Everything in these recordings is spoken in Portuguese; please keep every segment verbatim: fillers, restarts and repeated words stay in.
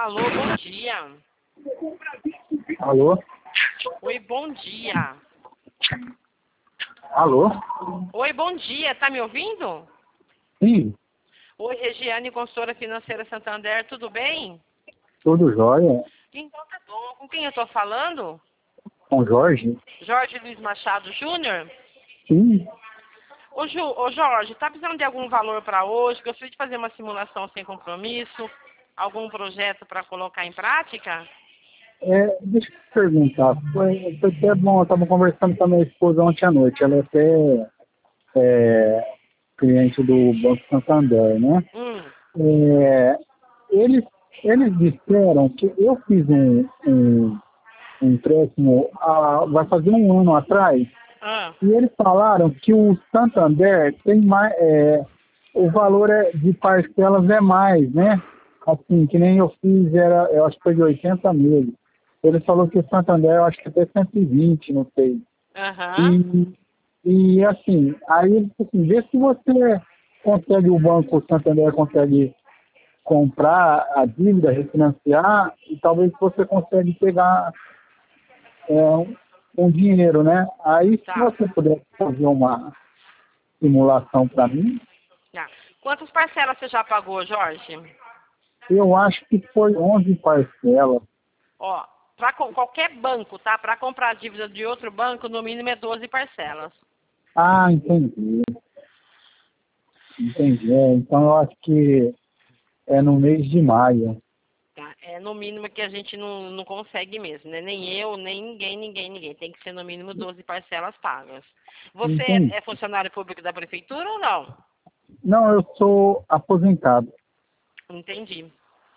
Alô, bom dia. Alô? Oi, bom dia. Alô? Oi, bom dia. Tá me ouvindo? Sim, Oi, Regiane, consultora financeira Santander, tudo bem? tudo jóia? Então tá bom. Com quem eu tô falando? Com Jorge? Jorge Luiz Machado Júnior? Sim. Ô, Ju, ô Jorge, tá precisando de algum valor para hoje? Gostaria de fazer uma simulação sem compromisso? Algum projeto para colocar em prática? É, deixa eu te perguntar. Foi, foi até bom, eu estava conversando com a minha esposa ontem à noite. Ela é até é, cliente do Banco Santander, né? Hum, É, eles, eles disseram que eu fiz um, um, um empréstimo há, vai fazer um ano atrás. ah, E eles falaram que o Santander tem mais, é, o valor é, de parcelas é mais, né? Assim, que nem eu fiz, era, eu acho que foi de oitenta mil. Ele falou que o Santander, eu acho que até cento e vinte, não sei. aham, E, e assim, aí ele disse assim, vê se você consegue, o banco o Santander consegue comprar a dívida, refinanciar, e talvez você consegue pegar é, um, um dinheiro, né? Aí, se tá, você puder fazer uma simulação para mim, tá. Quantas parcelas você já pagou, Jorge? eu acho que foi onze parcelas. Ó, para qualquer banco, tá? Para comprar dívida de outro banco, no mínimo é doze parcelas. Ah, entendi. Entendi. É, então, eu acho que é no mês de maio. Tá? É no mínimo que a gente não, não consegue mesmo, né? Nem eu, nem ninguém, ninguém, ninguém. Tem que ser no mínimo doze parcelas pagas. Você Entendi. é, é funcionário público da prefeitura ou não? Não, eu sou aposentado. Entendi.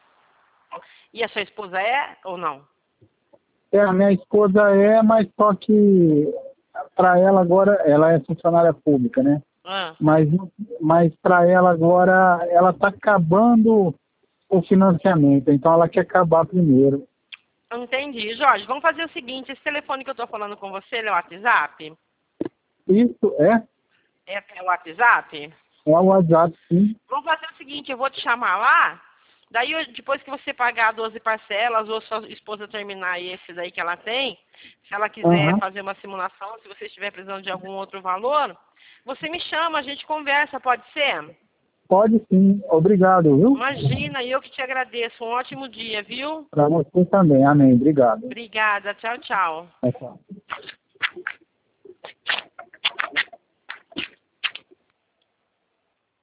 E a sua esposa é ou não? É, a minha esposa é, mas só que para ela agora, ela é funcionária pública, né? Ah, Mas, mas para ela agora, ela está acabando o financiamento, então ela quer acabar primeiro. entendi. Jorge, vamos fazer o seguinte, esse telefone que eu tô falando com você, ele é o WhatsApp? Isso é, É, é o WhatsApp? é o WhatsApp, sim. Vamos fazer o seguinte, eu vou te chamar lá, daí eu- depois que você pagar doze parcelas, ou sua esposa terminar esse daí que ela tem, se ela quiser Aham. fazer uma simulação, se você estiver precisando de algum outro valor, você me chama, a gente conversa, pode ser? Pode sim. Obrigado, viu? Imagina, eu que te agradeço. Um ótimo dia, viu? Para você também. Amém. Obrigado. Obrigada. Tchau, tchau. Tchau, tchau.